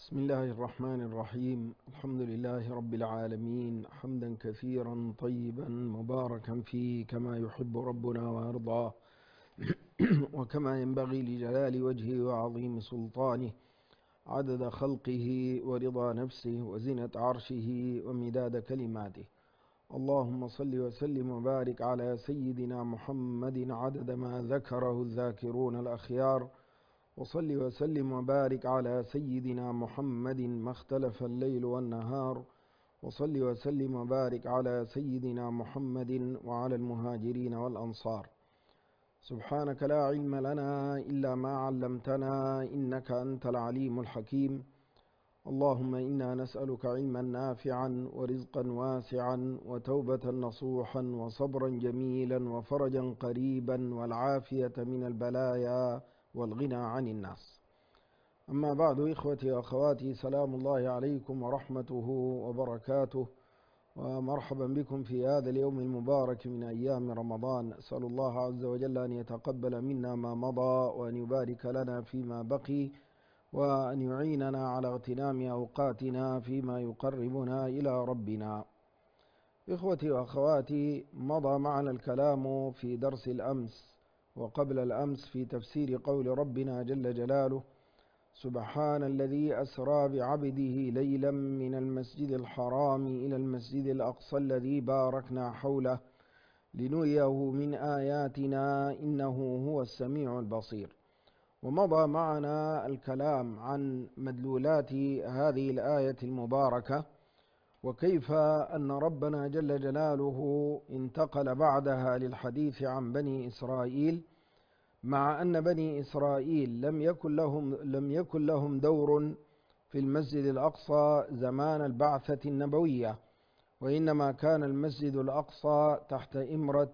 بسم الله الرحمن الرحيم. الحمد لله رب العالمين، حمدا كثيرا طيبا مباركا فيه كما يحب ربنا ويرضاه وكما ينبغي لجلال وجهه وعظيم سلطانه، عدد خلقه ورضا نفسه وزنة عرشه ومداد كلماته. اللهم صل وسلم وبارك على سيدنا محمد عدد ما ذكره الذاكرون الأخيار، وصل وسلم وبارك على سيدنا محمد ما اختلف الليل والنهار، وصل وسلم وبارك على سيدنا محمد وعلى المهاجرين والأنصار. سبحانك لا علم لنا إلا ما علمتنا إنك أنت العليم الحكيم. اللهم إنا نسألك علما نافعا ورزقا واسعا وتوبة نصوحا وصبرا جميلا وفرجا قريبا والعافية من البلايا والغنى عن الناس. أما بعد، إخوتي وأخواتي، سلام الله عليكم ورحمته وبركاته، ومرحبا بكم في هذا اليوم المبارك من أيام رمضان. أسأل الله عز وجل أن يتقبل منا ما مضى، وأن يبارك لنا فيما بقي، وأن يعيننا على اغتنام أوقاتنا فيما يقربنا إلى ربنا. إخوتي وأخواتي، مضى معنا الكلام في درس الأمس وقبل الأمس في تفسير قول ربنا جل جلاله: سبحان الذي أسرى بعبده ليلا من المسجد الحرام إلى المسجد الأقصى الذي باركنا حوله لنريه من آياتنا إنه هو السميع البصير. ومضى معنا الكلام عن مدلولات هذه الآية المباركة، وكيف أن ربنا جل جلاله انتقل بعدها للحديث عن بني إسرائيل، مع أن بني إسرائيل لم يكن لهم دور في المسجد الأقصى زمان البعثة النبوية، وإنما كان المسجد الأقصى تحت إمرة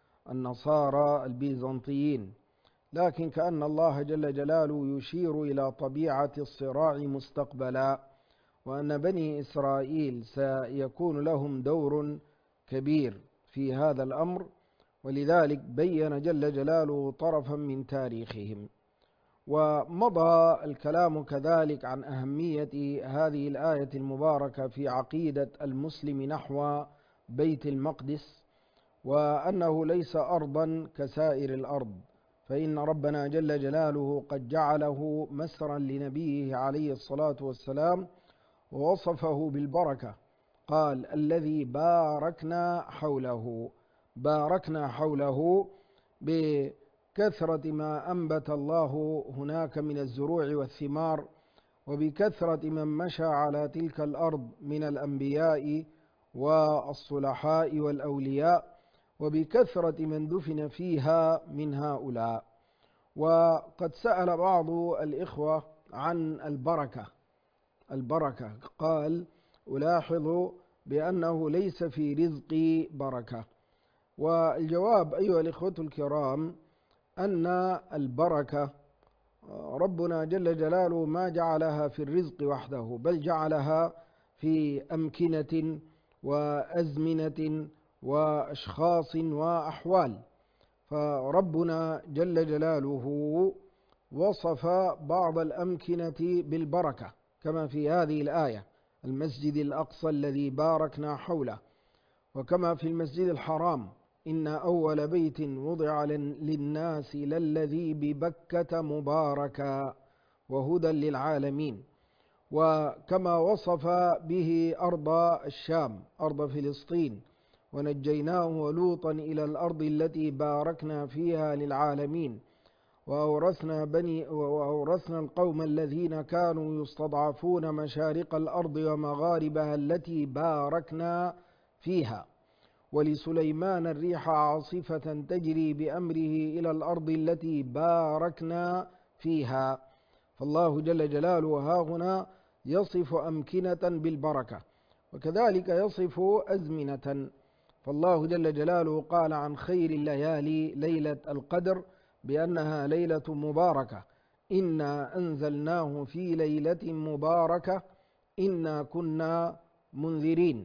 النصارى البيزنطيين. لكن كأن الله جل جلاله يشير إلى طبيعة الصراع مستقبلا، وأن بني إسرائيل سيكون لهم دور كبير في هذا الأمر، ولذلك بين جل جلاله طرفا من تاريخهم. ومضى الكلام كذلك عن أهمية هذه الآية المباركة في عقيدة المسلم نحو بيت المقدس، وأنه ليس أرضا كسائر الأرض، فإن ربنا جل جلاله قد جعله مسرا لنبيه عليه الصلاة والسلام، ووصفه بالبركة. قال: الذي باركنا حوله بكثرة ما أنبت الله هناك من الزروع والثمار، وبكثرة من مشى على تلك الأرض من الأنبياء والصلحاء والأولياء، وبكثرة من دفن فيها من هؤلاء. وقد سأل بعض الإخوة عن البركة. قال: ألاحظ بأنه ليس في رزقي بركة. والجواب أيها الإخوة الكرام أن البركة ربنا جل جلاله ما جعلها في الرزق وحده، بل جعلها في أمكنة وأزمنة وأشخاص وأحوال. فربنا جل جلاله وصف بعض الأمكنة بالبركة كما في هذه الآية: المسجد الأقصى الذي باركنا حوله، وكما في المسجد الحرام: إن أول بيت وضع للناس للذي ببكة مباركا وهدى للعالمين. وكما وصف به أرض الشام، أرض فلسطين: ونجيناه ولوطا إلى الأرض التي باركنا فيها للعالمين، وأورثنا القوم الذين كانوا يستضعفون مشارق الأرض ومغاربها التي باركنا فيها. ولسليمان الريح عاصفة تجري بأمره إلى الأرض التي باركنا فيها. فالله جل جلاله ها هنا يصف أمكنة بالبركة، وكذلك يصف أزمنة. فالله جل جلاله قال عن خير الليالي ليلة القدر بأنها ليلة مباركة: إنا أنزلناه في ليلة مباركة إنا كنا منذرين.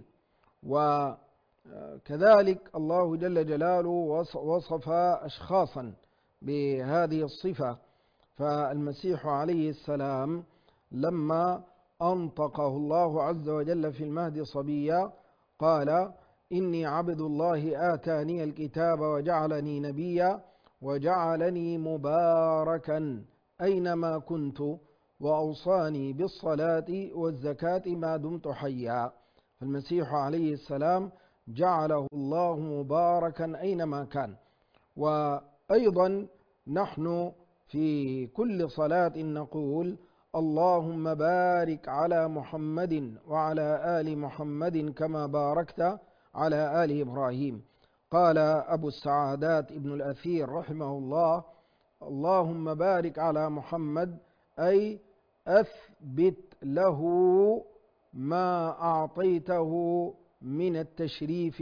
وكذلك الله جل جلاله وصف أشخاصا بهذه الصفة. فالمسيح عليه السلام لما أنطقه الله عز وجل في المهد صبيا قال: إني عبد الله آتاني الكتاب وجعلني نبيا وجعلني مباركا أينما كنت وأوصاني بالصلاة والزكاة ما دمت حيا. فالمسيح عليه السلام جعله الله مباركا أينما كان. وأيضا نحن في كل صلاة نقول: اللهم بارك على محمد وعلى آل محمد كما باركت على آل إبراهيم. قال أبو السعادات ابن الأثير رحمه الله: اللهم بارك على محمد أي أثبت له ما أعطيته من التشريف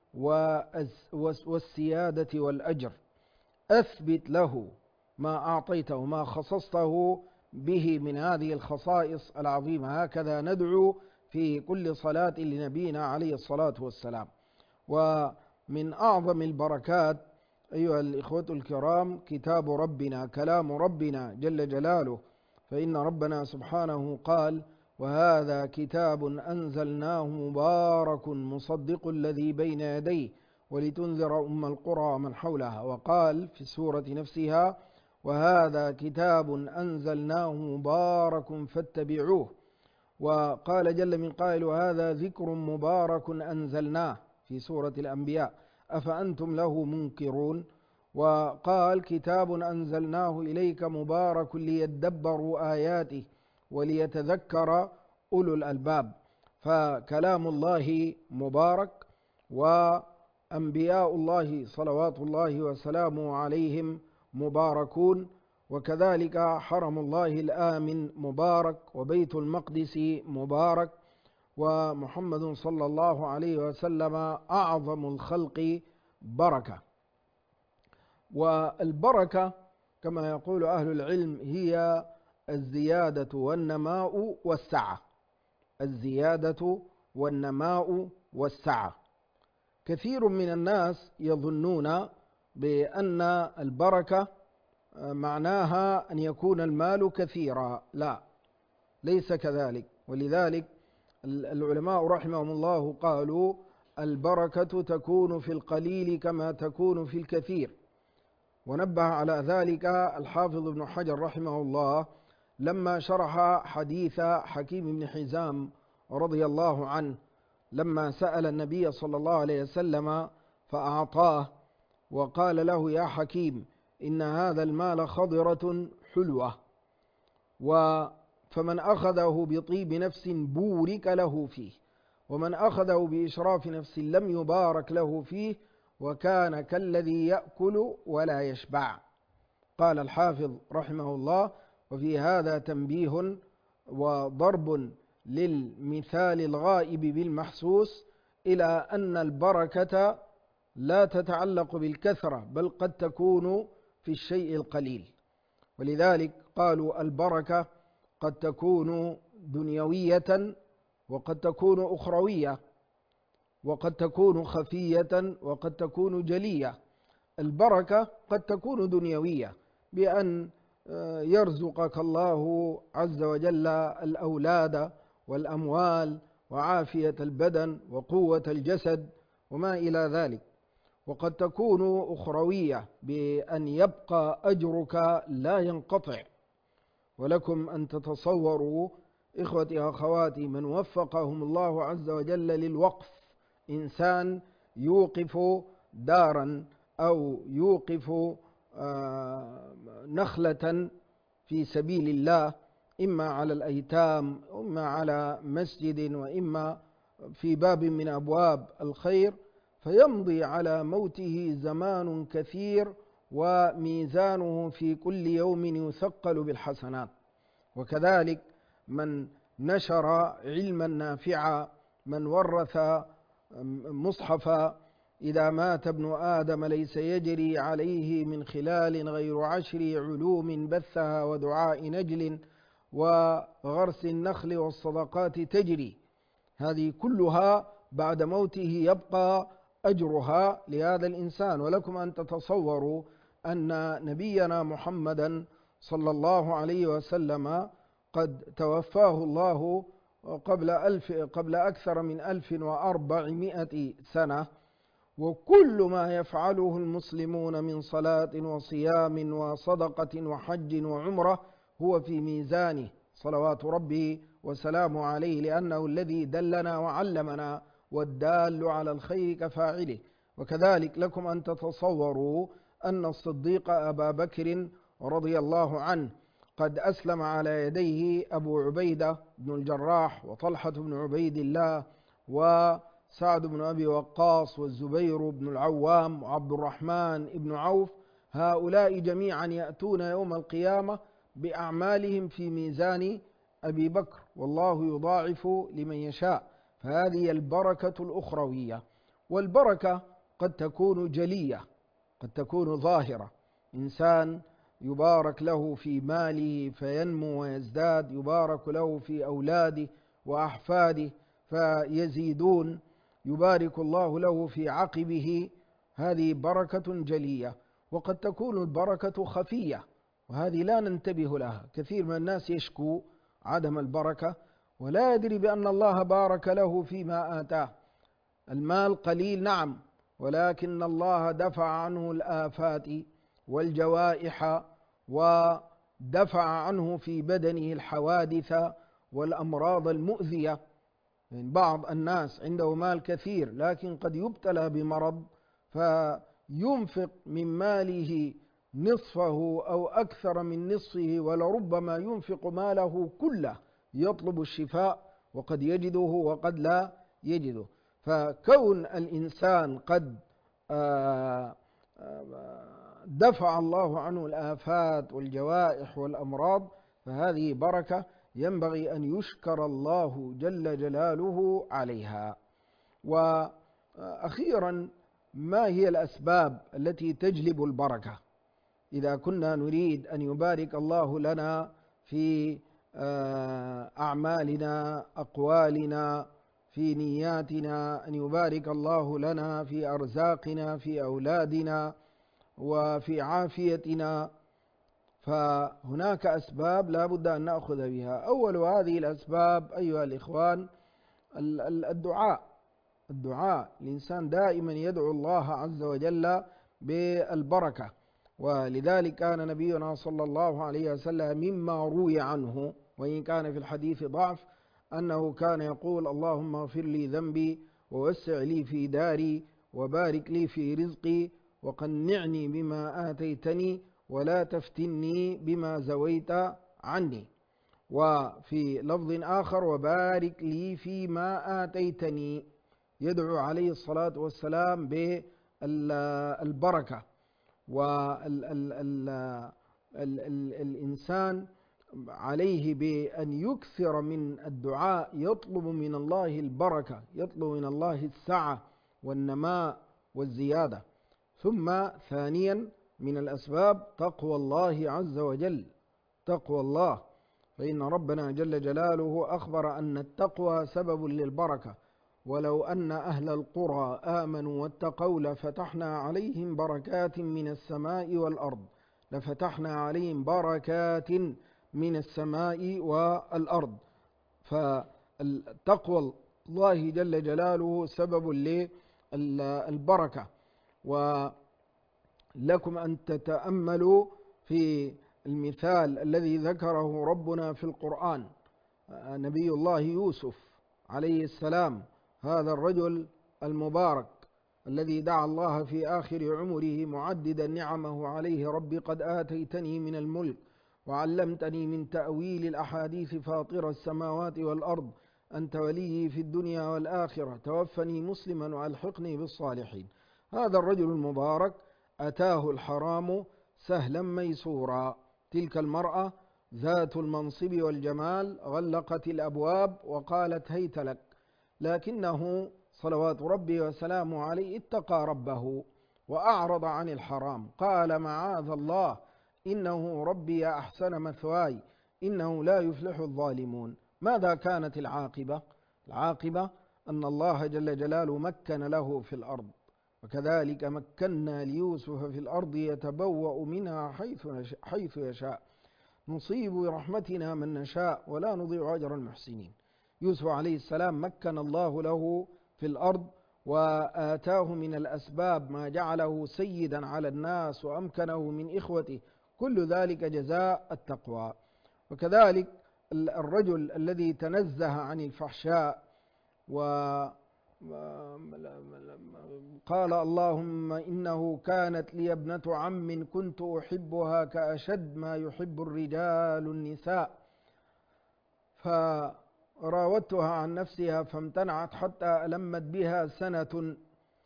والسيادة والأجر. أثبت له ما أعطيته، ما خصصته به من هذه الخصائص العظيمة. هكذا ندعو في كل صلاة لنبينا عليه الصلاة والسلام. ومن أعظم البركات أيها الإخوة الكرام كتاب ربنا، كلام ربنا جل جلاله. فإن ربنا سبحانه قال: وهذا كتاب أنزلناه مبارك مصدق الذي بين يديه ولتنذر أم القرى ومن حولها. وقال في السورة نفسها: وهذا كتاب أنزلناه مبارك فاتبعوه. وقال جل من قائل: وهذا ذكر مبارك أنزلناه في سورة الأنبياء أفأنتم له منكرون. وقال: كتاب أنزلناه إليك مبارك ليدبروا آياته وليتذكر أولو الألباب. فكلام الله مبارك، وأنبياء الله صلوات الله وسلامه عليهم مباركون، وكذلك حرم الله الآمن مبارك، وبيت المقدس مبارك، ومحمد صلى الله عليه وسلم أعظم الخلق بركة. والبركة كما يقول أهل العلم هي الزيادة والنماء والسعة. الزيادة والنماء والسعة. كثير من الناس يظنون بأن البركة معناها أن يكون المال كثيرا. لا، ليس كذلك. ولذلك العلماء رحمهم الله قالوا: البركة تكون في القليل كما تكون في الكثير. ونبه على ذلك الحافظ ابن حجر رحمه الله لما شرح حديث حكيم بن حزام رضي الله عنه، لما سأل النبي صلى الله عليه وسلم فأعطاه، وقال له: يا حكيم، إن هذا المال خضرة حلوة، فمن أخذه بطيب نفس بورك له فيه، ومن أخذه بإشراف نفس لم يبارك له فيه، وكان كالذي يأكل ولا يشبع. قال الحافظ رحمه الله: وفي هذا تنبيه وضرب للمثال الغائب بالمحسوس إلى أن البركة لا تتعلق بالكثرة، بل قد تكون في الشيء القليل. ولذلك قالوا: البركة قد تكون دنيوية، وقد تكون أخروية، وقد تكون خفية، وقد تكون جلية. البركة قد تكون دنيوية بأن يرزقك الله عز وجل الأولاد والأموال وعافية البدن وقوة الجسد وما إلى ذلك. وقد تكون أخروية بأن يبقى أجرك لا ينقطع. ولكم أن تتصوروا إخوتي وأخواتي من وفقهم الله عز وجل للوقف، إنسان يوقف دارا أو يوقف نخلة في سبيل الله، إما على الأيتام، إما على مسجد، وإما في باب من أبواب الخير، فيمضي على موته زمان كثير، وميزانه في كل يوم يثقل بالحسنات. وكذلك من نشر علما نافعا، من ورث مصحفا، إذا مات ابن آدم ليس يجري عليه من خلال غير 10 علوم بثها ودعاء نجل وغرس النخل والصدقات تجري. هذه كلها بعد موته يبقى أجرها لهذا الإنسان. ولكم أن تتصوروا أن نبينا محمدا صلى الله عليه وسلم قد توفاه الله قبل أكثر من 1400 سنة، وكل ما يفعله المسلمون من صلاة وصيام وصدقة وحج وعمرة هو في ميزانه صلوات ربه وسلامه عليه، لأنه الذي دلنا وعلمنا، والدال على الخير كفاعله. وكذلك لكم أن تتصوروا أن الصديق أبا بكر رضي الله عنه قد أسلم على يديه أبو عبيدة بن الجراح وطلحة بن عبيد الله وسعد بن أبي وقاص والزبير بن العوام وعبد الرحمن بن عوف. هؤلاء جميعا يأتون يوم القيامة بأعمالهم في ميزان أبي بكر، والله يضاعف لمن يشاء. فهذه البركة الأخروية. والبركة قد تكون جلية، قد تكون ظاهرة. إنسان يبارك له في ماله فينمو ويزداد، يبارك له في أولاده وأحفاده فيزيدون، يبارك الله له في عقبه، هذه بركة جلية. وقد تكون البركة خفية، وهذه لا ننتبه لها. كثير من الناس يشكو عدم البركة ولا يدري بأن الله بارك له فيما آتاه. المال قليل نعم، ولكن الله دفع عنه الآفات والجوائح، ودفع عنه في بدنه الحوادث والأمراض المؤذية. يعني بعض الناس عنده مال كثير لكن قد يبتلى بمرض فينفق من ماله نصفه أو أكثر من نصفه، ولربما ينفق ماله كله يطلب الشفاء، وقد يجده وقد لا يجده. فكون الإنسان قد دفع الله عنه الآفات والجوائح والأمراض فهذه بركة ينبغي أن يشكر الله جل جلاله عليها. وأخيرا، ما هي الأسباب التي تجلب البركة؟ إذا كنا نريد أن يبارك الله لنا في أعمالنا، أقوالنا، في نياتنا، أن يبارك الله لنا في أرزاقنا، في أولادنا، وفي عافيتنا، فهناك أسباب لا بد أن نأخذ بها. أول هذه الأسباب أيها الإخوان الدعاء. الإنسان دائما يدعو الله عز وجل بالبركة. ولذلك كان نبينا صلى الله عليه وسلم مما روي عنه، وإن كان في الحديث ضعف، أنه كان يقول: اللهم اغفر لي ذنبي ووسع لي في داري وبارك لي في رزقي وقنعني بما آتيتني ولا تفتني بما زويت عني. وفي لفظ آخر: وبارك لي فيما آتيتني. يدعو عليه الصلاة والسلام بالبركة. والإنسان عليه بأن يكثر من الدعاء، يطلب من الله البركة، يطلب من الله السعة والنماء والزيادة. ثم ثانيا من الأسباب تقوى الله عز وجل، تقوى الله، فإن ربنا جل جلاله أخبر أن التقوى سبب للبركة: ولو أن أهل القرى آمنوا واتقوا لفتحنا عليهم بركات من السماء والأرض، لفتحنا عليهم بركات من السماء والأرض. فتقوى الله جل جلاله سبب للبركة. ولكم أن تتأملوا في المثال الذي ذكره ربنا في القرآن. نبي الله يوسف عليه السلام، هذا الرجل المبارك الذي دعا الله في آخر عمره معددا نعمه عليه: ربي قد آتيتني من الملك وعلمتني من تأويل الأحاديث فاطر السماوات والأرض أنت ولي في الدنيا والآخرة توفني مسلما وألحقني بالصالحين. هذا الرجل المبارك أتاه الحرام سهلا ميسورا. تلك المرأة ذات المنصب والجمال غلقت الأبواب وقالت: هيت لك. لكنه صلوات ربي وسلامه عليه اتقى ربه وأعرض عن الحرام، قال: معاذ الله، إنه ربي أحسن مثواي، إنه لا يفلح الظالمون. ماذا كانت العاقبة؟ العاقبة أن الله جل جلاله مكن له في الأرض، وكذلك مكنا ليوسف في الأرض يتبوأ منها حيث يشاء. نصيب برحمتنا من نشاء ولا نضيع أجر المحسنين. يوسف عليه السلام مكن الله له في الأرض وآتاه من الأسباب ما جعله سيدا على الناس وأمكنه من إخوته، كل ذلك جزاء التقوى. وكذلك الرجل الذي تنزه عن الفحشاء وقال اللهم إنه كانت لي ابنة عم كنت أحبها كأشد ما يحب الرجال النساء، فراودتها عن نفسها فامتنعت حتى ألمت بها سنة،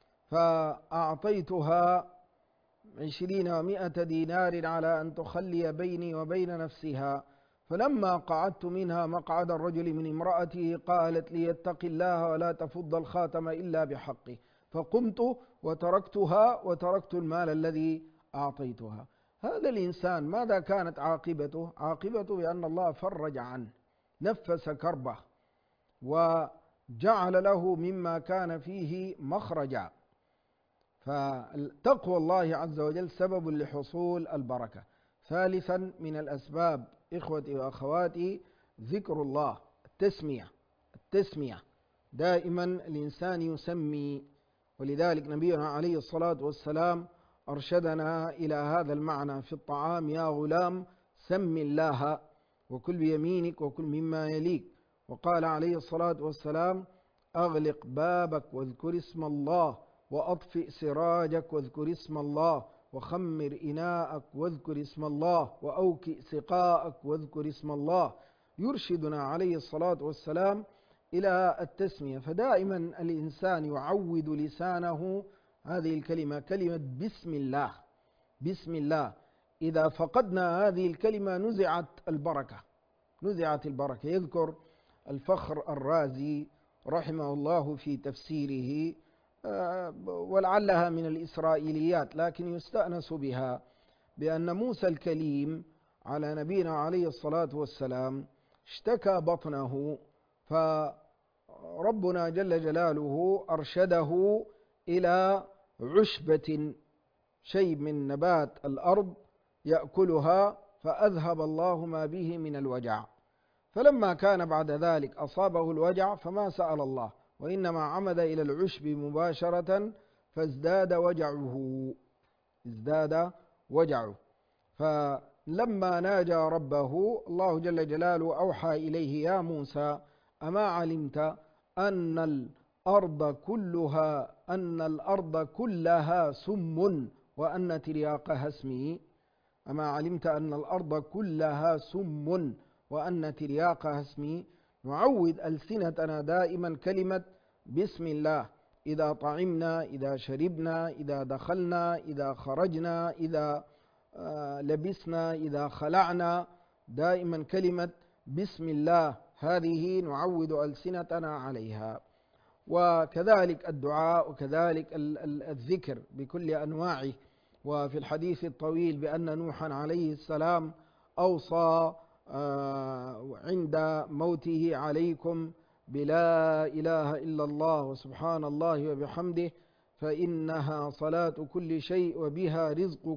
فأعطيتها 20 و100 دينار على أن تخلي بيني وبين نفسها، فلما قعدت منها مقعد الرجل من امرأته قالت لي اتق الله ولا تفض الخاتم إلا بحقه، فقمت وتركتها وتركت المال الذي أعطيتها. هذا الإنسان ماذا كانت عاقبته؟ عاقبته بأن الله فرج عنه، نفس كربه وجعل له مما كان فيه مخرجا. فتقوى الله عز وجل سبب لحصول البركة. ثالثا من الأسباب إخوتي وأخواتي ذكر الله، التسمية دائما الإنسان يسمي، ولذلك نبينا عليه الصلاة والسلام أرشدنا إلى هذا المعنى في الطعام: يا غلام سم الله وكل بيمينك وكل مما يليك. وقال عليه الصلاة والسلام: أغلق بابك واذكر اسم الله، وأطفئ سراجك واذكر اسم الله، وخمر إناءك واذكر اسم الله، وأوكئ سقاءك واذكر اسم الله. يرشدنا عليه الصلاة والسلام إلى التسمية. فدائما الإنسان يعود لسانه هذه الكلمة، كلمة بسم الله. بسم الله إذا فقدنا هذه الكلمة نزعت البركة. يذكر الفخر الرازي رحمه الله في تفسيره، ولعلها من الإسرائيليات لكن يستأنس بها، بأن موسى الكليم على نبينا عليه الصلاة والسلام اشتكى بطنه، فربنا جل جلاله أرشده إلى عشبة، شيء من نبات الأرض يأكلها، فأذهب الله ما به من الوجع. فلما كان بعد ذلك أصابه الوجع فما سأل الله، وإنما عمد إلى العشب مباشرة فازداد وجعه. فلما ناجى ربه الله جل جلاله أوحى إليه: يا موسى أما علمت أن الأرض كلها سم وأن ترياقها اسمي؟ أما علمت أن الأرض كلها سم وأن ترياقها اسمي؟ نعود ألسنتنا دائما كلمة بسم الله، إذا طعمنا، إذا شربنا، إذا دخلنا، إذا خرجنا، إذا لبسنا، إذا خلعنا، دائما كلمة بسم الله هذه نعود ألسنتنا عليها. وكذلك الدعاء، وكذلك الذكر بكل أنواعه. وفي الحديث الطويل بأن نوحا عليه السلام أوصى عند موته: عليكم بلا إله إلا الله وسبحان الله وبحمده، فإنها صلاة كل شيء وبها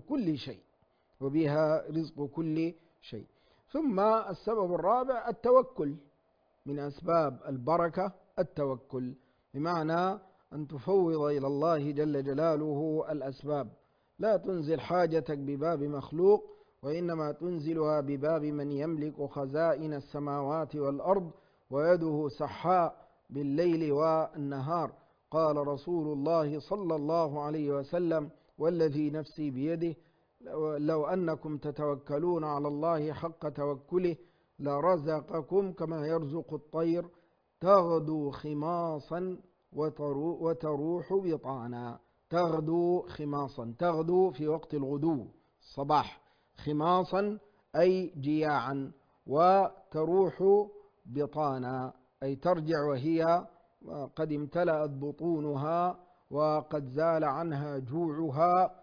رزق كل شيء. ثم السبب الرابع التوكل، من أسباب البركة التوكل، بمعنى أن تفوض إلى الله جل جلاله الأسباب. لا تنزل حاجتك بباب مخلوق، وإنما تنزلها بباب من يملك خزائن السماوات والأرض ويده سحاء بالليل والنهار. قال رسول الله صلى الله عليه وسلم: والذي نفسي بيده لو أنكم تتوكلون على الله حق توكله لرزقكم كما يرزق الطير تغدو خماصا وتروح بطانا. تغدو خماصا، تغدو في وقت الغدو الصباح، خماصا أي جياعا، وتروح بطانا أي ترجع وهي قد امتلأت بطونها وقد زال عنها جوعها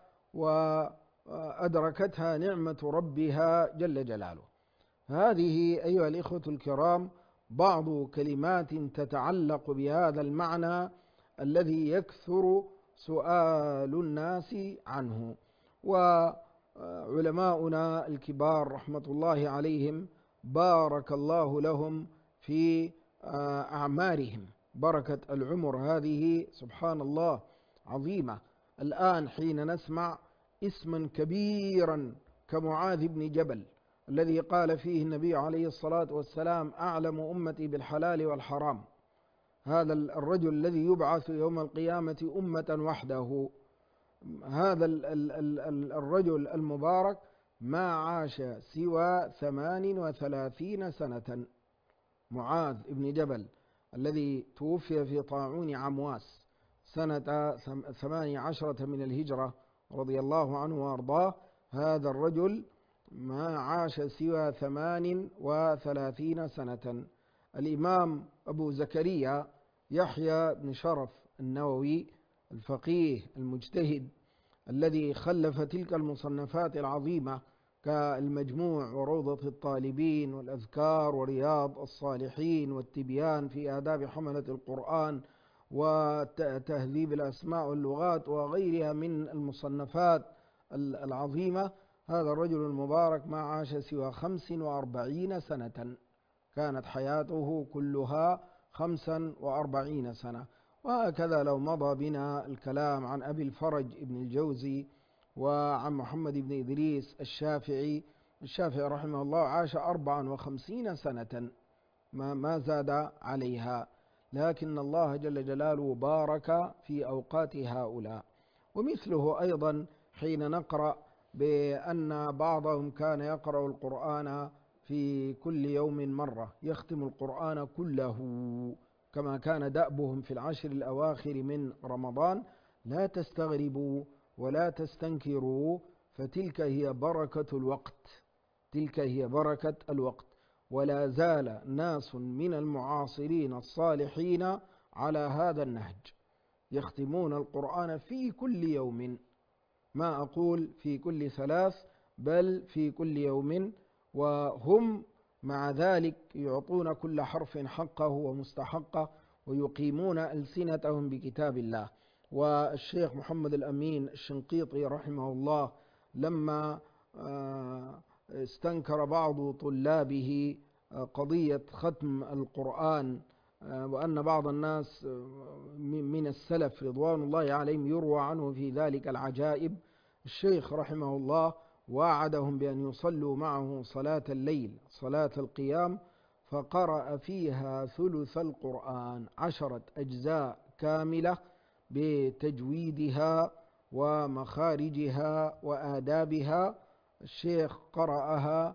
وأدركتها نعمة ربها جل جلاله. هذه أيها الإخوة الكرام بعض كلمات تتعلق بهذا المعنى الذي يكثر سؤال الناس عنه. علماؤنا الكبار رحمة الله عليهم بارك الله لهم في أعمارهم، بركة العمر هذه سبحان الله عظيمة. الآن حين نسمع اسما كبيرا كمعاذ بن جبل الذي قال فيه النبي عليه الصلاة والسلام: أعلم أمتي بالحلال والحرام، هذا الرجل الذي يبعث يوم القيامة أمة وحده، هذا الرجل المبارك ما عاش سوى 38 سنة. معاذ بن جبل الذي توفي في طاعون عمواس سنة 18 من الهجرة رضي الله عنه وأرضاه، هذا الرجل ما عاش سوى 38 سنة. الإمام أبو زكريا يحيى بن شرف النووي الفقيه المجتهد الذي خلف تلك المصنفات العظيمة كالمجموع وروضة الطالبين والأذكار ورياض الصالحين والتبيان في آداب حملة القرآن وتهذيب الأسماء واللغات وغيرها من المصنفات العظيمة، هذا الرجل المبارك ما عاش سوى 45 سنة، كانت حياته كلها 45 سنة. وهكذا لو مضى بنا الكلام عن أبي الفرج ابن الجوزي وعن محمد بن إدريس الشافعي رحمه الله عاش 54 سنة ما زاد عليها، لكن الله جل جلاله بارك في أوقات هؤلاء. ومثله أيضا حين نقرأ بأن بعضهم كان يقرأ القرآن في كل يوم مرة، يختم القرآن كله كما كان دأبهم في العشر الأواخر من رمضان، لا تستغربوا ولا تستنكروا، فتلك هي بركة الوقت، تلك هي بركة الوقت. ولا زال ناس من المعاصرين الصالحين على هذا النهج، يختمون القرآن في كل يوم، ما أقول في كل 3 بل في كل يوم، وهم مع ذلك يعطون كل حرف حقه ومستحقه ويقيمون ألسنتهم بكتاب الله. والشيخ محمد الأمين الشنقيطي رحمه الله لما استنكر بعض طلابه قضية ختم القرآن، وأن بعض الناس من السلف رضوان الله عليهم يروى عنه في ذلك العجائب، الشيخ رحمه الله وعدهم بأن يصلوا معه صلاة الليل صلاة القيام، فقرأ فيها ثلث القرآن 10 أجزاء كاملة بتجويدها ومخارجها وآدابها. الشيخ قرأها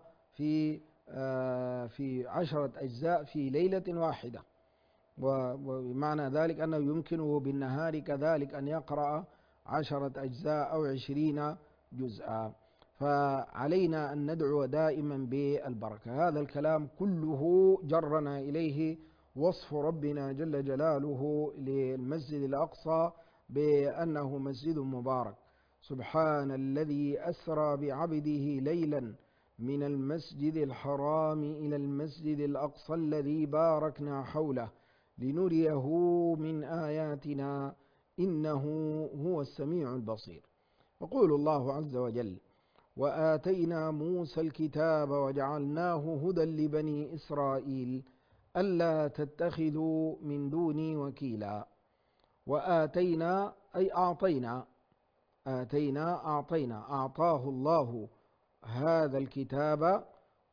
في 10 أجزاء في ليلة واحدة، ومعنى ذلك أنه يمكنه بالنهار كذلك أن يقرأ 10 أجزاء أو 20 جزءا. فعلينا أن ندعو دائما بالبركة. هذا الكلام كله جرنا إليه وصف ربنا جل جلاله للمسجد الأقصى بأنه مسجد مبارك. سبحان الذي أسرى بعبده ليلا من المسجد الحرام إلى المسجد الأقصى الذي باركنا حوله لنريه من آياتنا إنه هو السميع البصير. يقول الله عز وجل: وآتينا موسى الكتاب وجعلناه هدى لبني إسرائيل ألا تتخذوا من دوني وكيلا. وآتينا أي أعطينا، أعطاه الله هذا الكتاب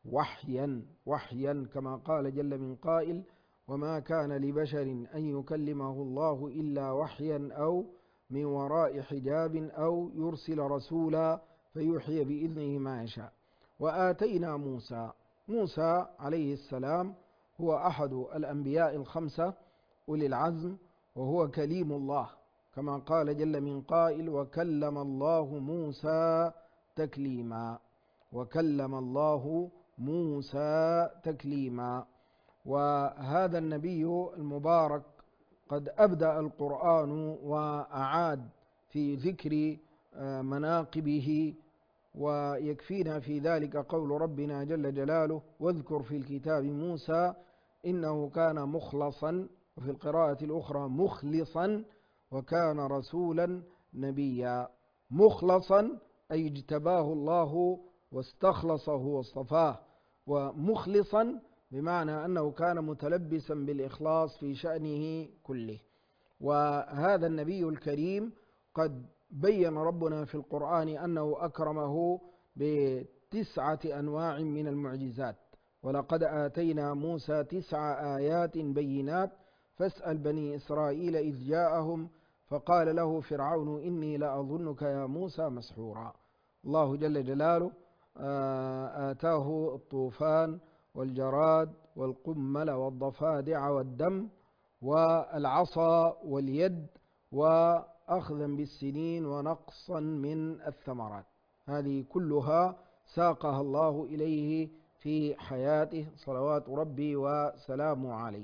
وحيا كما قال جل من قائل: وما كان لبشر أن يكلمه الله إلا وحيا أو من وراء حجاب أو يرسل رسولا فيوحي بإذنه ما يشاء. وآتينا موسى عليه السلام هو أحد الأنبياء 5 أولي العزم، وهو كليم الله كما قال جل من قائل: وكلم الله موسى تكليما، وكلم الله موسى تكليما. وهذا النبي المبارك قد أبدأ القرآن وأعاد في ذكر مناقبه، ويكفينا في ذلك قول ربنا جل جلاله: واذكر في الكتاب موسى إنه كان مخلصا، وفي القراءة الأخرى مخلصا، وكان رسولا نبيا. مخلصا أي اجتباه الله واستخلصه واصطفاه، ومخلصا بمعنى أنه كان متلبسا بالإخلاص في شأنه كله. وهذا النبي الكريم قد بين ربنا في القرآن أنه أكرمه ب9 أنواع من المعجزات. ولقد آتينا موسى 9 آيات بينات فاسأل بني إسرائيل إذ جاءهم فقال له فرعون إني لأظنك يا موسى مسحورا. الله جل جلاله آتاه الطوفان والجراد والقمل والضفادع والدم والعصا واليد وأخذا بالسنين ونقصا من الثمرات. هذه كلها ساقها الله إليه في حياته صلوات ربي وسلامه عليه،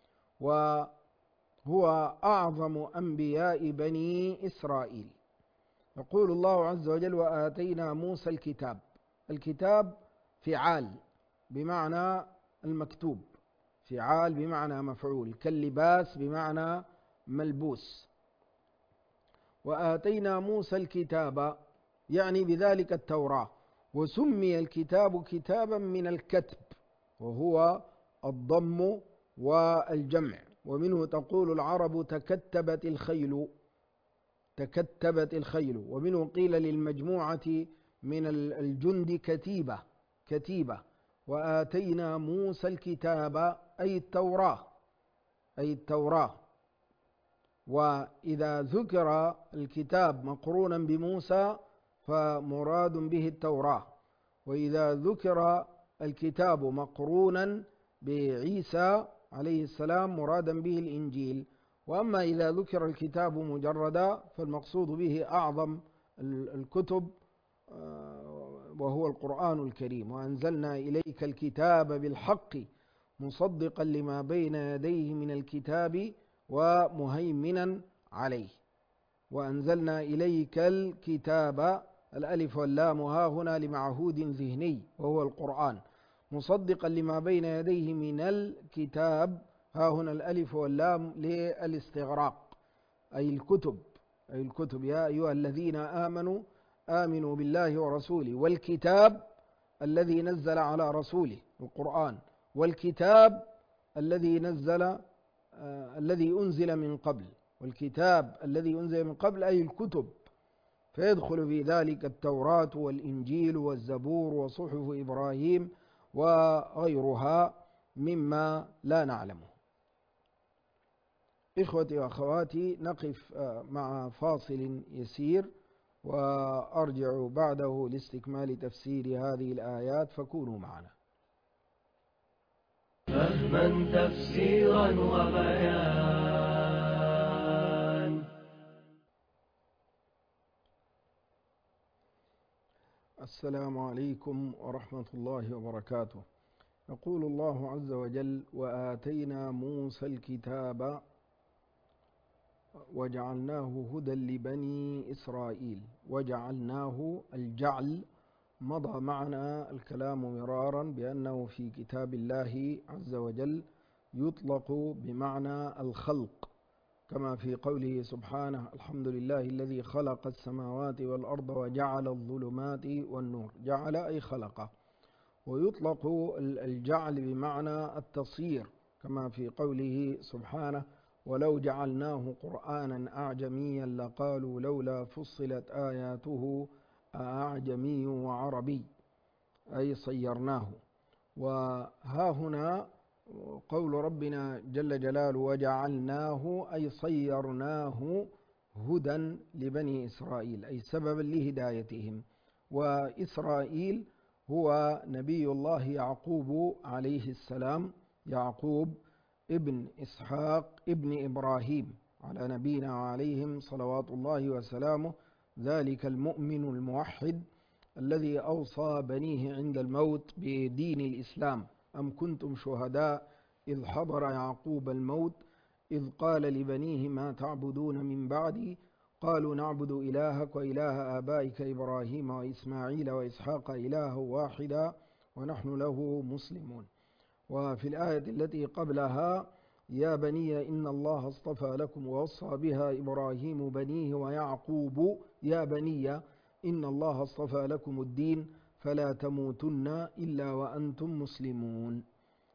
وهو أعظم أنبياء بني إسرائيل. يقول الله عز وجل وآتينا موسى الكتاب. الكتاب فعال بمعنى المكتوب، فعال بمعنى مفعول، كاللباس بمعنى ملبوس. وآتينا موسى الكتاب يعني بذلك التوراة، وسمي الكتاب كتابا من الكتب وهو الضم والجمع، ومنه تقول العرب تكتبت الخيل، تكتبت الخيل. ومنه قيل للمجموعة من الجند كتيبة، كتيبة. وآتينا موسى الكتاب أي التوراة، أي التوراة. وإذا ذكر الكتاب مقرونا بموسى فمراد به التوراة، وإذا ذكر الكتاب مقرونا بعيسى عليه السلام مرادا به الإنجيل. وأما إذا ذكر الكتاب مجردا فالمقصود به أعظم الكتب وهو القرآن الكريم. وأنزلنا إليك الكتاب بالحق مصدقا لما بين يديه من الكتاب ومهيمنا عليه. وأنزلنا إليك الكتاب، الألف واللام ها هنا لمعهود ذهني وهو القرآن، مصدقا لما بين يديه من الكتاب، ها هنا الألف واللام للاستغراق، أي الكتب، أي الكتب. يا أيها الذين آمنوا آمنوا بالله ورسوله والكتاب الذي نزل على رسوله القرآن، والكتاب الذي نزل الذي أنزل من قبل، والكتاب الذي أنزل من قبل أي الكتب، فيدخل في ذلك التوراة والإنجيل والزبور وصحف إبراهيم وغيرها مما لا نعلمه. إخوتي وأخواتي، نقف مع فاصل يسير وأرجع بعده لاستكمال تفسير هذه الآيات، فكونوا معنا. فهما تفسيرا وبيان. السلام عليكم ورحمة الله وبركاته. يقول الله عز وجل وآتينا موسى الكتاب وجعلناه هدى لبني إسرائيل. وجعلناه، الجعل مضى معنا الكلام مرارا بأنه في كتاب الله عز وجل يطلق بمعنى الخلق، كما في قوله سبحانه الحمد لله الذي خلق السماوات والأرض وجعل الظلمات والنور. جعل أي خلق. ويطلق الجعل بمعنى التصير، كما في قوله سبحانه ولو جعلناه قرآنا أعجميا لقالوا لولا فصلت آياته أعجمي وعربي، أي صيرناه. وها هنا قول ربنا جل جلاله وجعلناه أي صيرناه هدى لبني إسرائيل، أي سببا لهدايتهم. وإسرائيل هو نبي الله يعقوب عليه السلام، يعقوب ابن إسحاق ابن إبراهيم على نبينا وعليهم صلوات الله وسلامه، ذلك المؤمن الموحد الذي أوصى بنيه عند الموت بدين الإسلام. أم كنتم شهداء إذ حضر يعقوب الموت إذ قال لبنيه ما تعبدون من بعدي قالوا نعبد إلهك وإله آبائك إبراهيم وإسماعيل وإسحاق إلها واحدا ونحن له مسلمون. وفي الآية التي قبلها يا بني إن الله اصطفى لكم ووصى بها إبراهيم بنيه ويعقوب. يا بني إن الله اصطفى لكم الدين فلا تموتن إلا وأنتم مسلمون.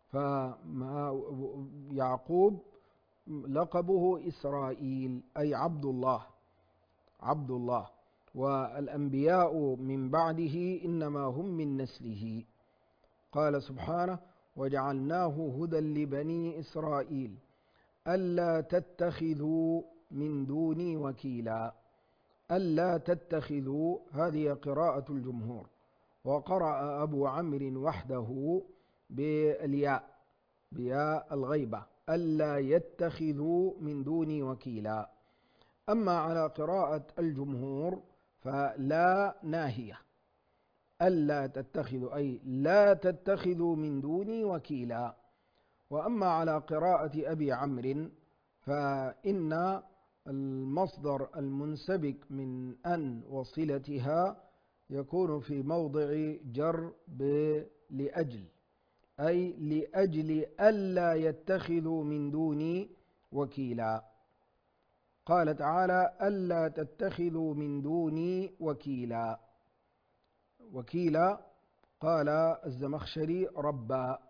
فيعقوب لقبه إسرائيل أي عبد الله، عبد الله، والأنبياء من بعده إنما هم من نسله. قال سبحانه: وجعلناه هدى لبني إسرائيل ألا تتخذوا من دوني وكيلا. ألا تتخذوا هذه قراءة الجمهور، وقرأ أبو عمرو وحده بالياء، بياء الغيبة، ألا يتخذوا من دوني وكيلا. أما على قراءة الجمهور فلا ناهية، ألا تتخذوا أي لا تتخذوا من دوني وكيلا. وأما على قراءة أبي عمرو فإن المصدر المنسبك من أن وصلتها يكون في موضع جر لأجل، أي لأجل ألا يتخذوا من دوني وكيلا. قال تعالى: ألا تتخذوا من دوني وكيلا. وكيلا قال الزمخشري ربا،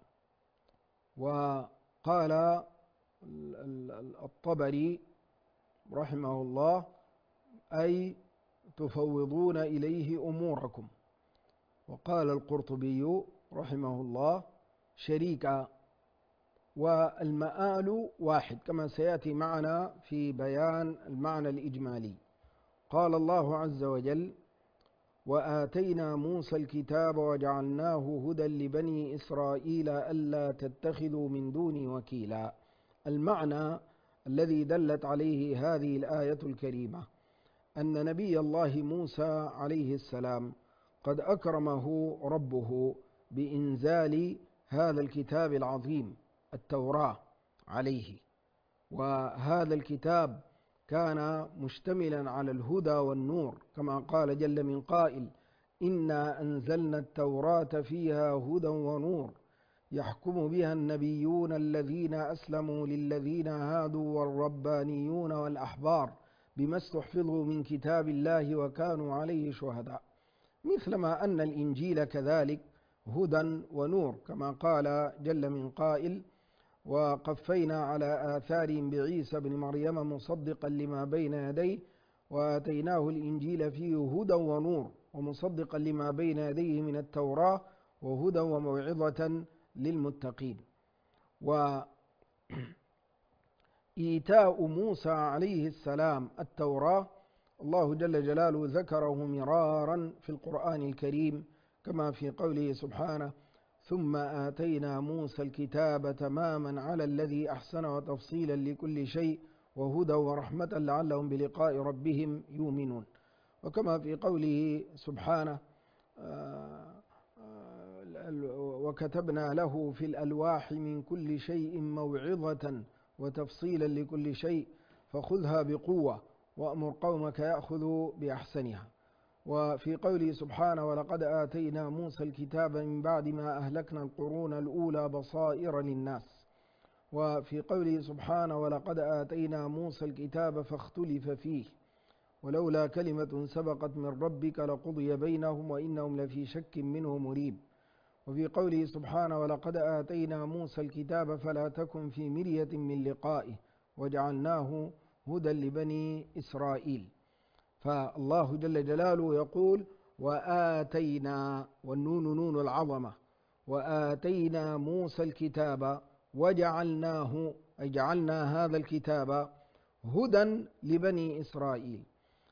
وقال الطبري رحمه الله أي تفوضون إليه أموركم. وقال القرطبي رحمه الله شريكا. والمآل واحد كما سيأتي معنا في بيان المعنى الإجمالي. قال الله عز وجل: وآتينا موسى الكتاب وجعلناه هدى لبني إسرائيل ألا تتخذوا من دوني وكيلا. المعنى الذي دلت عليه هذه الآية الكريمة أن نبي الله موسى عليه السلام قد أكرمه ربه بإنزال هذا الكتاب العظيم التوراة عليه. وهذا الكتاب كان مشتملا على الهدى والنور، كما قال جل من قائل: إنا أنزلنا التوراة فيها هدى ونور يحكم بها النبيون الذين أسلموا للذين هادوا والربانيون والأحبار بما استحفظوا من كتاب الله وكانوا عليه شهداء. مثلما أن الإنجيل كذلك هدى ونور، كما قال جل من قائل: وقفينا على آثارهم بعيسى بن مريم مصدقا لما بين يديه وآتيناه الإنجيل فيه هدى ونور ومصدقا لما بين يديه من التوراة وهدى وموعظة للمتقين. وإيتاء موسى عليه السلام التوراة الله جل جلاله ذكره مرارا في القرآن الكريم، كما في قوله سبحانه: ثم آتينا موسى الكتاب تماما على الذي أحسن وتفصيلا لكل شيء وهدى ورحمة لعلهم بلقاء ربهم يؤمنون. وكما في قوله سبحانه: وكتبنا له في الألواح من كل شيء موعظة وتفصيلا لكل شيء فخذها بقوة وأمر قومك يأخذوا بأحسنها. وفي قوله سبحانه: ولقد آتينا موسى الكتاب من بعد ما أهلكنا القرون الأولى بصائر للناس. وفي قوله سبحانه: ولقد آتينا موسى الكتاب فاختلف فيه ولولا كلمة سبقت من ربك لقضي بينهم وإنهم لفي شك منه مريب. وفي قوله سبحانه: ولقد آتينا موسى الكتاب فلا تكن في مرية من لقائه وجعلناه هدى لبني إسرائيل. فالله جل جلاله يقول: وآتينا، والنون نون العظمة، وآتينا موسى الكتاب وجعلناه، أي جعلنا هذا الكتاب هدى لبني إسرائيل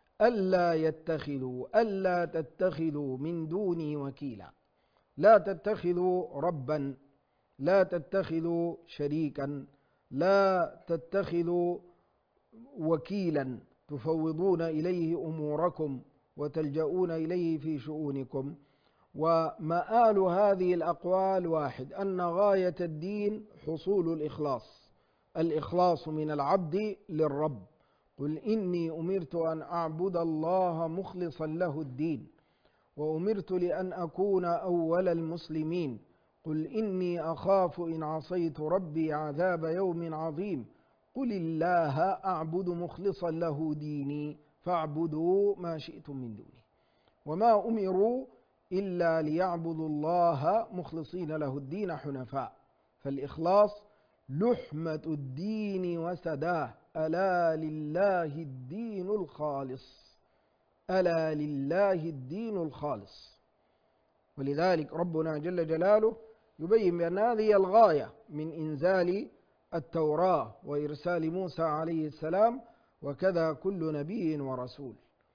ألا تتخذوا من دوني وكيلا. لا تتخذوا ربا، لا تتخذوا شريكا، لا تتخذوا وكيلا تفوضون إليه أموركم وتلجؤون إليه في شؤونكم. ومآل هذه الأقوال واحد، أن غاية الدين حصول الإخلاص من العبد للرب. قل إني أمرت أن أعبد الله مخلصا له الدين وأمرت لأن أكون أول المسلمين. قل إني أخاف إن عصيت ربي عذاب يوم عظيم. قل الله أعبد مخلصا له ديني فاعبدوا ما شئتم من دونه. وما أمروا إلا ليعبدوا الله مخلصين له الدين حنفاء. فالإخلاص لحمة الدين وسداه. ألا لله الدين الخالص، ألا لله الدين الخالص. ولذلك ربنا جل جلاله يبين بأن هذه الغاية من إنزال التوراة وإرسال موسى عليه السلام، وكذا كل نبي ورسول،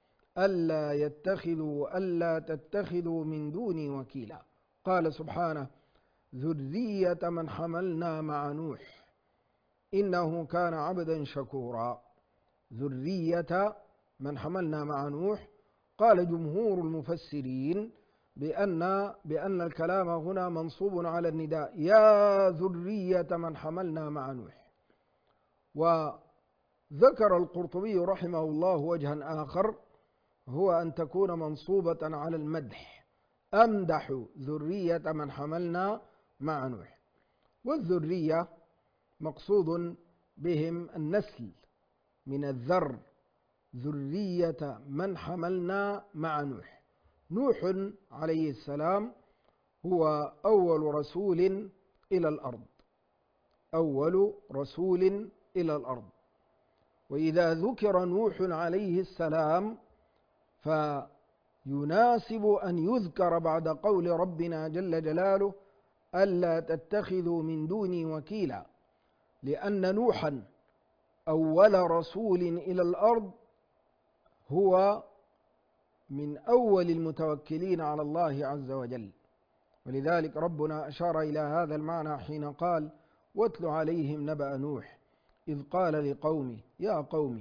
ألا تتخذوا من دوني وكيلا. قال سبحانه: ذرية من حملنا مع نوح إنه كان عبدا شكورا. ذرية من حملنا مع نوح. قال جمهور المفسرين بأن الكلام هنا منصوب على النداء: يا ذرية من حملنا مع نوح. وذكر القرطبي رحمه الله وجها آخر، هو أن تكون منصوبة على المدح: أمدح ذرية من حملنا مع نوح. والذرية مقصود بهم النسل من الذر، ذرية من حملنا مع نوح. نوح عليه السلام هو أول رسول إلى الأرض، أول رسول إلى الأرض. وإذا ذكر نوح عليه السلام فيناسب أن يذكر بعد قول ربنا جل جلاله: ألا تتخذوا من دوني وكيلا، لأن نوحا أول رسول إلى الأرض هو من أول المتوكلين على الله عز وجل. ولذلك ربنا أشار إلى هذا المعنى حين قال: واتل عليهم نبأ نوح إذ قال لقومه يا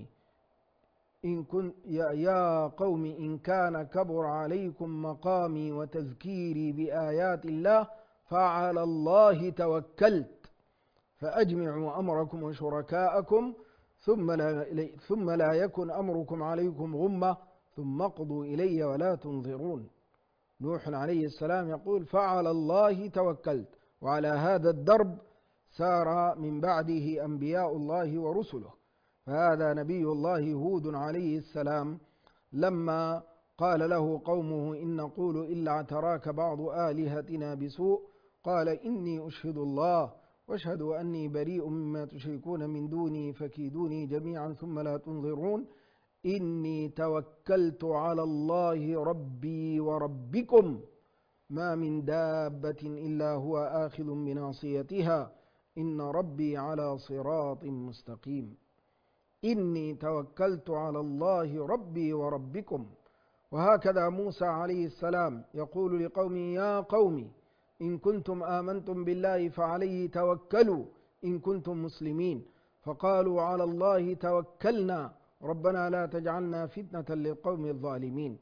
قوم إن كان كبر عليكم مقامي وتذكيري بآيات الله فعلى الله توكلت فأجمعوا أمركم وشركاءكم ثم لا يكن أمركم عليكم غمة ثم اقضوا إلي ولا تنظرون. نوح عليه السلام يقول: فعلى الله توكلت. وعلى هذا الدرب سار من بعده أنبياء الله ورسله. فهذا نبي الله هود عليه السلام لما قال له قومه: إن نقول إلا اعتراك بعض آلهتنا بسوء قال: إني أشهد الله واشهدوا أني بريء مما تشركون من دوني فكيدوني جميعا ثم لا تنظرون إني توكلت على الله ربي وربكم ما من دابة إلا هو آخذ بناصيتها إن ربي على صراط مستقيم. إني توكلت على الله ربي وربكم. وهكذا موسى عليه السلام يقول لقومه: يا قوم إن كنتم آمنتم بالله فعليه توكلوا إن كنتم مسلمين. فقالوا: على الله توكلنا ربنا لا تجعلنا فتنة للقوم الظالمين.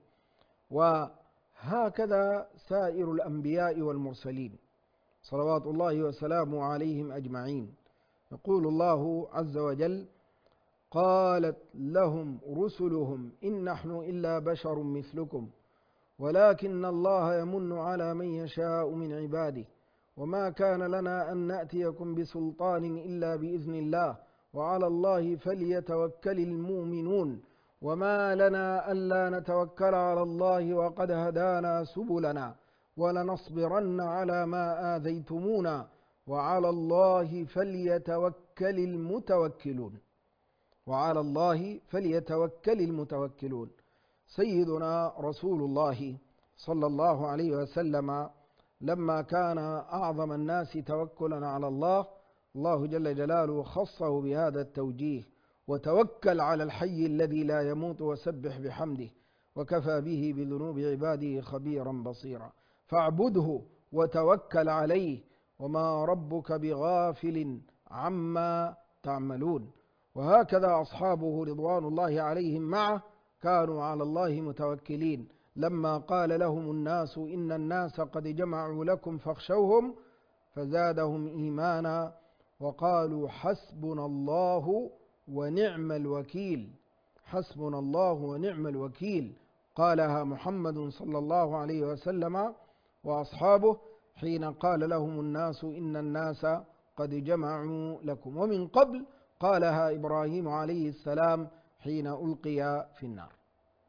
وهكذا سائر الأنبياء والمرسلين صلوات الله وسلامه عليهم أجمعين. يقول الله عز وجل: قالت لهم رسلهم إن نحن إلا بشر مثلكم ولكن الله يمن على من يشاء من عباده وما كان لنا أن نأتيكم بسلطان إلا بإذن الله وعلى الله فليتوكل المؤمنون وما لنا ألا نتوكل على الله وقد هدانا سبلنا ولنصبرن على ما آذيتمونا وعلى الله فليتوكل المتوكلون. وعلى الله فليتوكل المتوكلون. سيدنا رسول الله صلى الله عليه وسلم لما كان أعظم الناس توكلا على الله، الله جل جلاله خصه بهذا التوجيه: وتوكل على الحي الذي لا يموت وسبح بحمده وكفى به بذنوب عباده خبيرا بصيرا. فاعبده وتوكل عليه وما ربك بغافل عما تعملون. وهكذا أصحابه رضوان الله عليهم معه كانوا على الله متوكلين. لما قال لهم الناس إن الناس قد جمعوا لكم فاخشوهم فزادهم إيمانا وقالوا حسبنا الله ونعم الوكيل. حسبنا الله ونعم الوكيل قالها محمد صلى الله عليه وسلم وأصحابه حين قال لهم الناس إن الناس قد جمعوا لكم. ومن قبل قالها إبراهيم عليه السلام حين ألقي في النار.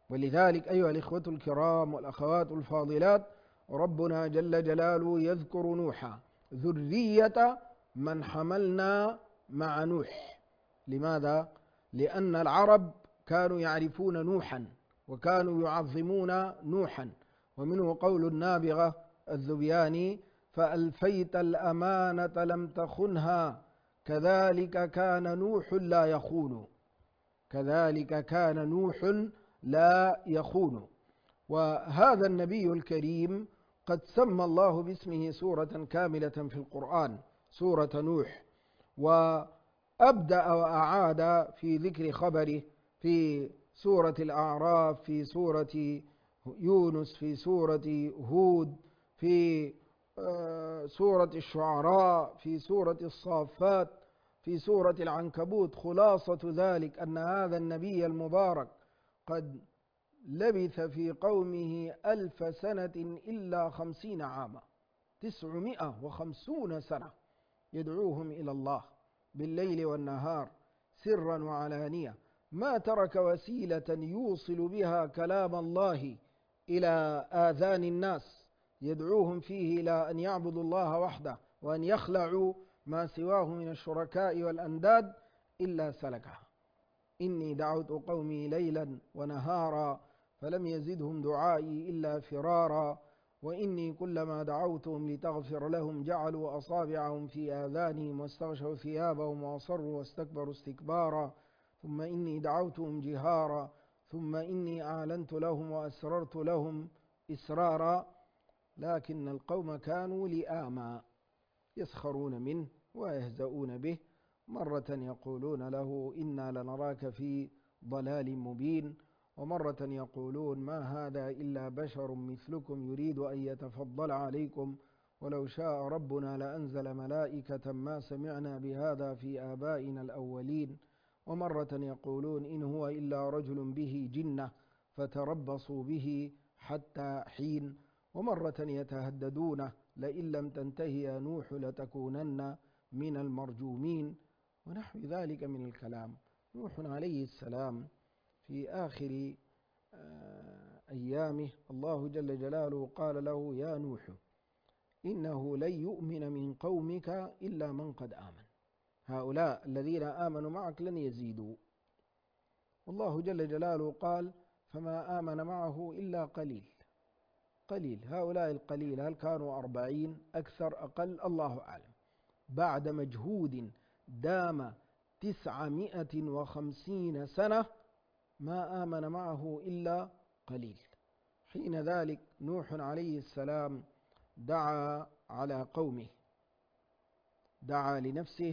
ولذلك أيها الإخوة الكرام والأخوات الفاضلات، ربنا جل جلاله يذكر نوحا ذرية من حملنا مع نوح. لماذا؟ لأن العرب كانوا يعرفون نوحا وكانوا يعظمون نوحا، ومنه قول النابغة الذبياني: فألفيت الأمانة لم تخنها كذلك كان نوح لا يخون. كذلك كان نوح لا يخون. وهذا النبي الكريم قد سمى الله باسمه سورة كاملة في القرآن، سورة نوح، وأبدأ وأعاد في ذكر خبره في سورة الأعراف، في سورة يونس، في سورة هود، في سورة الشعراء، في سورة الصافات، في سورة العنكبوت. خلاصة ذلك أن هذا النبي المبارك قد لبث في قومه 1000 سنة إلا 50 عاما، 950 سنة يدعوهم إلى الله بالليل والنهار سرا وعلانية، ما ترك وسيلة يوصل بها كلام الله إلى آذان الناس يدعوهم فيه إلى أن يعبدوا الله وحده وأن يخلعوا ما سواه من الشركاء والأنداد إلا سلكها. إني دعوت قومي ليلا ونهارا فلم يزدهم دعائي إلا فرارا، وإني كلما دعوتهم لتغفر لهم جعلوا أصابعهم في آذانهم واستغشوا ثيابهم وأصروا واستكبروا استكبارا، ثم إني دعوتهم جهارا ثم إني أعلنت لهم وأسررت لهم إسرارا، لكن القوم كانوا لئاما يسخرون منه ويهزؤون به، مرة يقولون له إنا لنراك في ضلال مبين، ومرة يقولون ما هذا إلا بشر مثلكم يريد أن يتفضل عليكم ولو شاء ربنا لأنزل ملائكة ما سمعنا بهذا في آبائنا الأولين، ومرة يقولون إن هو إلا رجل به جنة فتربصوا به حتى حين، ومرة يتهددون لئن لم تنتهي يا نوح لتكونن من المرجومين، ونحو ذلك من الكلام. نوح عليه السلام في آخر أيامه الله جل جلاله قال له: يا نوح إنه لن يؤمن من قومك إلا من قد آمن، هؤلاء الذين آمنوا معك لن يزيدوا. والله جل جلاله قال: فما آمن معه إلا قليل. قليل، هؤلاء القليل هل كانوا 40 أكثر أقل الله أعلم، بعد مجهود دام 950 سنة ما آمن معه إلا قليل. حين ذلك نوح عليه السلام دعا على قومه، دعا لنفسه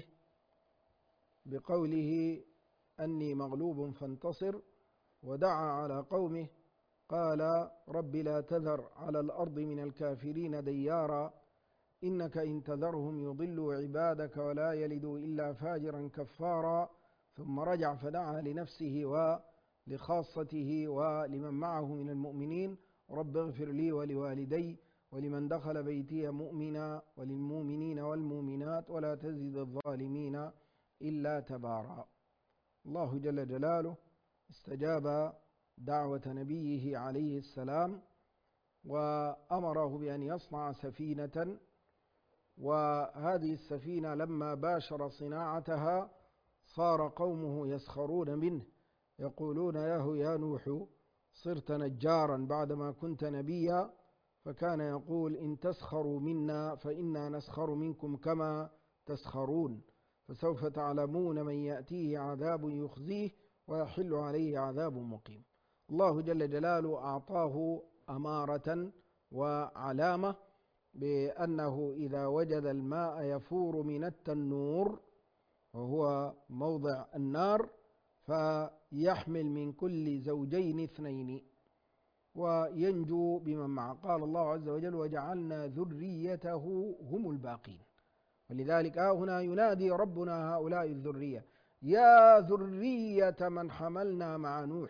بقوله أني مغلوب فانتصر، ودعا على قومه قال: رب لا تذر على الأرض من الكافرين ديارا إنك إن تذرهم يضلوا عبادك ولا يلدوا إلا فاجرا كفارا. ثم رجع فدعا لنفسه ولخاصته ولمن معه من المؤمنين: رب اغفر لي ولوالدي ولمن دخل بيتي مؤمنا وللمؤمنين والمؤمنات ولا تزد الظالمين إلا تبارا. الله جل جلاله استجاب دعوة نبيه عليه السلام وأمره بأن يصنع سفينة، وهذه السفينة لما باشر صناعتها صار قومه يسخرون منه، يقولون له: يا نوح صرت نجارا بعدما كنت نبيا، فكان يقول: إن تسخروا منا فإنا نسخر منكم كما تسخرون، فسوف تعلمون من يأتيه عذاب يخزيه ويحل عليه عذاب مقيم. الله جل جلاله أعطاه أمارة وعلامة بأنه إذا وجد الماء يفور من التنور وهو موضع النار فيحمل من كل زوجين 2 وينجو بمن معه. قال الله عز وجل: وجعلنا ذريته هم الباقين. ولذلك هنا ينادي ربنا هؤلاء الذرية: يا ذرية من حملنا مع نوح.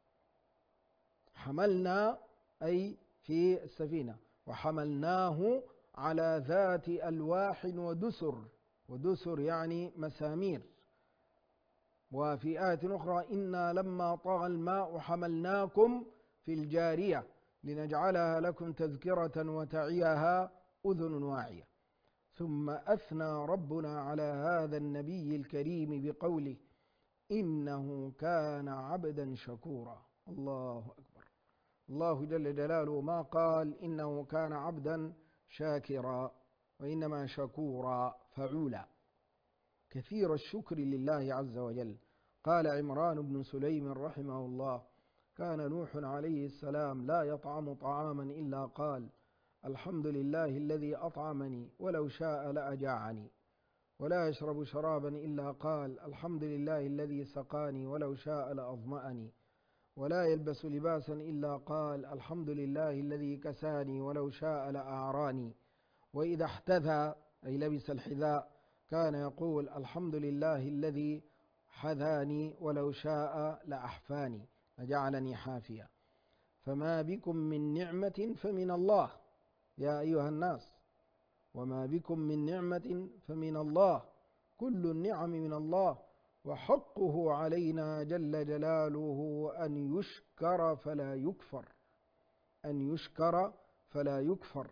حملنا أي في السفينة، وحملناه على ذات ألواح ودسر، ودسر يعني مسامير. وفي آية أخرى: إنا لما طغى الماء حملناكم في الجارية لنجعلها لكم تذكرة وتعيها أذن واعية. ثم أثنى ربنا على هذا النبي الكريم بقوله إنه كان عبدا شكورا. الله أكبر. الله جل جلاله ما قال إنه كان عبدا شاكرا، وإنما شكورا فعولا، كثير الشكر لله عز وجل. قال عمران بن سليم رحمه الله كان نوح عليه السلام لا يطعم طعاما إلا قال الحمد لله الذي أطعمني ولو شاء لأجاعني، ولا يشرب شرابا إلا قال الحمد لله الذي سقاني ولو شاء لأظمأني، ولا يلبس لباسا إلا قال الحمد لله الذي كساني ولو شاء لأعراني، وإذا احتذى أي لبس الحذاء كان يقول الحمد لله الذي حذاني ولو شاء لأحفاني لجعلني حافيا. فما بكم من نعمة فمن الله يا أيها الناس، وما بكم من نعمة فمن الله، كل النعم من الله، وحقه علينا جل جلاله أن يشكر فلا يكفر، أن يشكر فلا يكفر.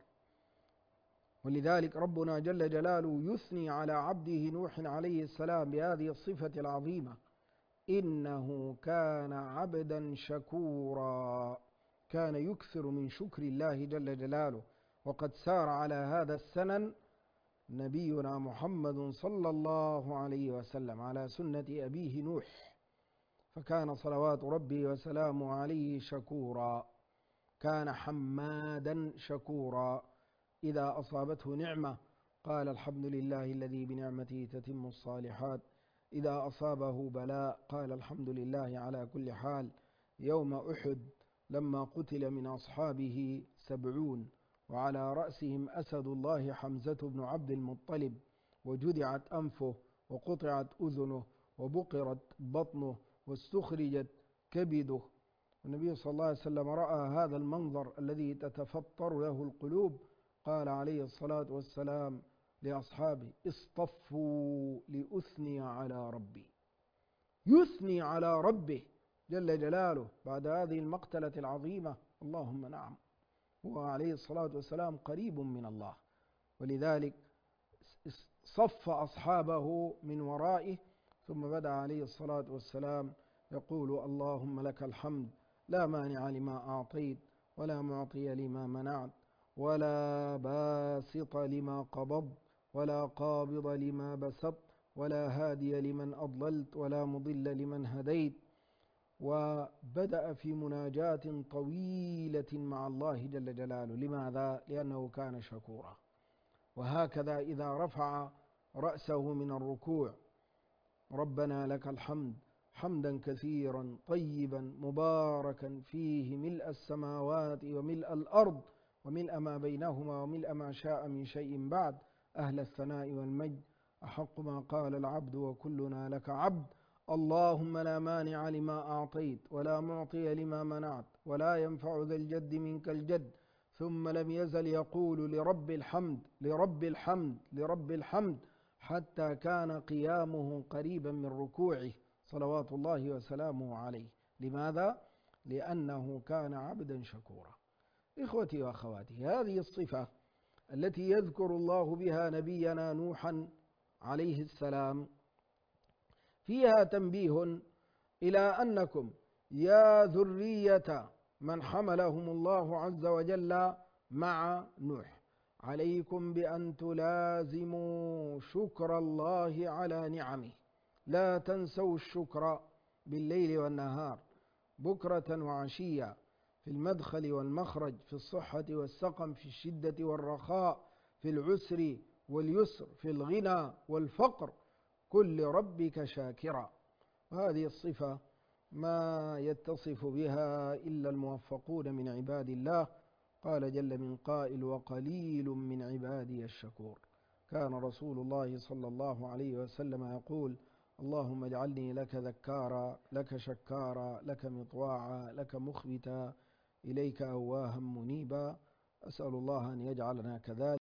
ولذلك ربنا جل جلاله يثني على عبده نوح عليه السلام بهذه الصفة العظيمة إنه كان عبدا شكورا، كان يكثر من شكر الله جل جلاله. وقد سار على هذا السنن نبينا محمد صلى الله عليه وسلم على سنة أبيه نوح، فكان صلوات ربي وسلامه عليه شكورا، كان حمادا شكورا. إذا أصابته نعمة قال الحمد لله الذي بنعمته تتم الصالحات، إذا أصابه بلاء قال الحمد لله على كل حال. يوم أحد لما قتل من أصحابه 70 وعلى رأسهم أسد الله حمزة بن عبد المطلب، وجدعت أنفه وقطعت أذنه وبقرت بطنه واستخرجت كبده، النبي صلى الله عليه وسلم رأى هذا المنظر الذي تتفطر له القلوب، قال عليه الصلاة والسلام لأصحابه اصطفوا لأثني على ربي، يثني على ربه جل جلاله بعد هذه المقتلة العظيمة. اللهم نعم، هو عليه الصلاة والسلام قريب من الله، ولذلك صف أصحابه من ورائه، ثم بدأ عليه الصلاة والسلام يقول اللهم لك الحمد لا مانع لما أعطيت ولا معطي لما منعت ولا باسط لما قبضت ولا قابض لما بسطت ولا هادي لمن أضللت ولا مضل لمن هديت. وبدأ في مناجاة طويلة مع الله جل جلاله. لماذا؟ لأنه كان شكورا. وهكذا إذا رفع رأسه من الركوع ربنا لك الحمد حمدا كثيرا طيبا مباركا فيه ملء السماوات وملء الأرض وملء ما بينهما وملء ما شاء من شيء بعد، أهل الثناء والمجد، أحق ما قال العبد وكلنا لك عبد. اللهم لا مانع لما أعطيت ولا معطي لما منعت ولا ينفع ذا الجد منك الجد. ثم لم يزل يقول لرب الحمد لرب الحمد لرب الحمد حتى كان قيامه قريبا من ركوعه صلوات الله وسلامه عليه. لماذا؟ لأنه كان عبدا شكورا. إخوتي وأخواتي، هذه الصفة التي يذكر الله بها نبينا نوحا عليه السلام فيها تنبيه إلى أنكم يا ذرية من حملهم الله عز وجل مع نوح عليكم بأن تلازموا شكر الله على نعمه، لا تنسوا الشكر بالليل والنهار بكرة وعشية، في المدخل والمخرج، في الصحة والسقم، في الشدة والرخاء، في العسر واليسر، في الغنى والفقر، كل ربك شاكرا. وهذه الصفة ما يتصف بها إلا الموفقون من عباد الله. قال جل من قائل وقليل من عبادي الشكور. كان رسول الله صلى الله عليه وسلم يقول اللهم اجعلني لك ذكارا لك شكارا لك مطواعا لك مخبتا إليك أواها منيبا. أسأل الله أن يجعلنا كذلك.